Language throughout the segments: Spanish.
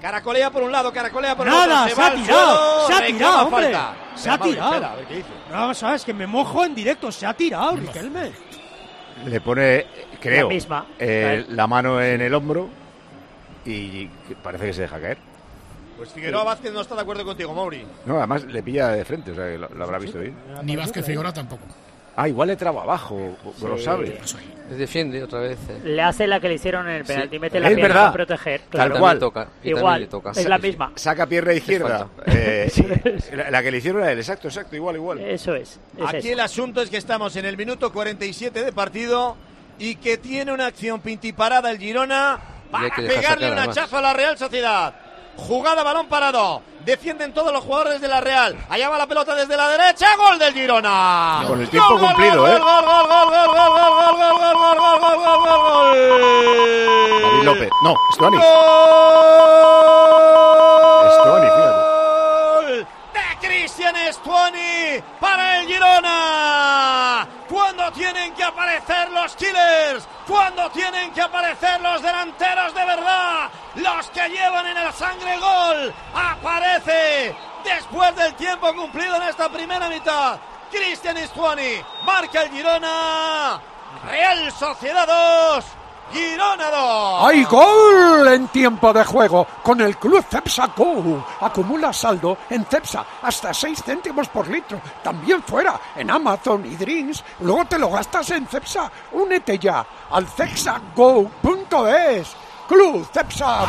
Caracolea por un lado, caracolea por el Nada, otro. se ha tirado, hombre. Falta. Se ha tirado. Espera, a ver qué dice. No, sabes que me mojo en directo, se ha tirado, Riquelme. Le pone, creo, La misma. la mano en el hombro y parece que se deja caer. Pues Figueroa Vázquez no está de acuerdo contigo, Mauri. No, además le pilla de frente, o sea que lo habrá visto bien. Ni Vázquez Figueroa tampoco. Ah, igual le traba abajo, no lo sabe. Se defiende otra vez. Le hace la que le hicieron en el penalti, mete la Es pierna verdad. para proteger. Tal Claro. cual. Toca, y Igual, le toca. es la misma. Saca pierna izquierda. La que le hicieron a él, exacto, igual. Eso es. Aquí el asunto es que estamos en el minuto 47 de partido y que tiene una acción pintiparada el Girona para pegarle un hachazo a la Real Sociedad. Jugada, balón parado. Defienden todos los jugadores de la Real. Allá va la pelota desde la derecha. Gol del Girona. Con el tiempo cumplido, Gol. David López. No, Stuani. Stuani, fíjate. De Cristian Stuani para el Girona. Cuando tienen que aparecer los killers, cuando tienen que aparecer los delanteros de verdad, los que llevan en la sangre el gol, aparece después del tiempo cumplido en esta primera mitad. Cristian Stuani marca el Girona. Real Sociedad 2, Girona 2. ¡Hay gol en tiempo de juego con el Club Cepsa Go! Acumula saldo en Cepsa hasta 6 céntimos por litro. También fuera en Amazon y Drinks. Luego te lo gastas en Cepsa. Únete ya al cepsago.es. Club Cepsa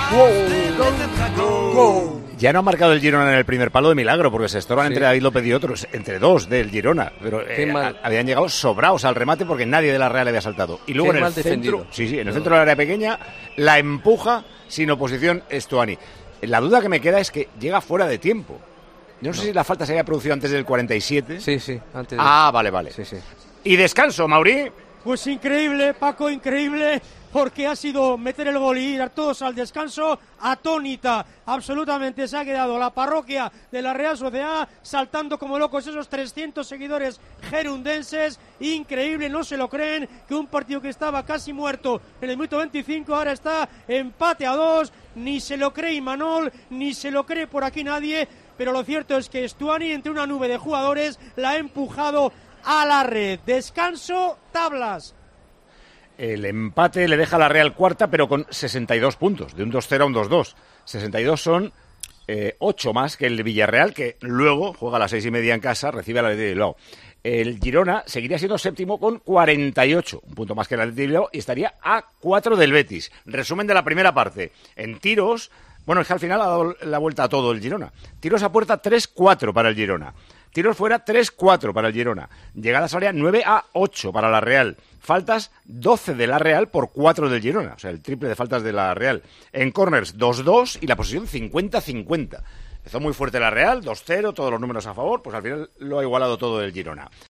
Go. Ya no ha marcado el Girona en el primer palo de milagro, porque se estorban entre David López y otros, entre dos del Girona. Pero habían llegado sobrados al remate porque nadie de la Real había saltado. Y luego en el centro, en el centro del área pequeña, la empuja sin oposición Stuani. La duda que me queda es que llega fuera de tiempo. Yo no sé si la falta se había producido antes del 47. Sí, antes. Vale. Sí. Y descanso, Mauri. Pues increíble, Paco, increíble, porque ha sido meter el gol y ir a todos al descanso atónita. Absolutamente se ha quedado la parroquia de la Real Sociedad saltando como locos esos 300 seguidores gerundenses. Increíble, no se lo creen, que un partido que estaba casi muerto en el minuto 25 ahora está empate a 2. Ni se lo cree Imanol, ni se lo cree por aquí nadie, pero lo cierto es que Stuani, entre una nube de jugadores, la ha empujado a la red. Descanso, tablas. El empate le deja a la Real cuarta, pero con 62 puntos, de un 2-0 a un 2-2. 62 son 8 más que el Villarreal, que luego juega a las 6:30 en casa, recibe a la Athletic de Bilbao. El Girona seguiría siendo séptimo con 48, un punto más que el Athletic de Bilbao, y estaría a 4 del Betis. Resumen de la primera parte. En tiros, bueno, es que al final ha dado la vuelta a todo el Girona. Tiros a puerta 3-4 para el Girona. Tiros fuera 3-4 para el Girona. Llegadas al área 9-8 para la Real. Faltas 12 de la Real por 4 del Girona. O sea, el triple de faltas de la Real. En corners 2-2 y la posesión 50-50. Empezó muy fuerte la Real, 2-0, todos los números a favor. Pues al final lo ha igualado todo el Girona.